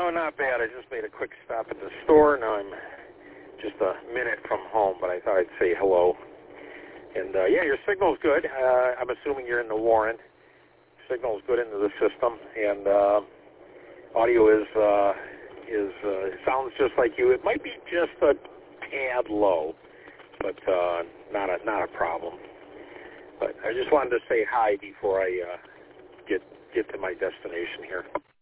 Oh, not bad. I just made a quick stop at the store. Now I'm just a minute from home, but I thought I'd say hello. And, yeah, your signal's good. I'm assuming you're in the Warren. Signal's good into the system, and audio sounds just like you. It might be just a tad low, but not a problem. But I just wanted to say hi before I get to my destination here.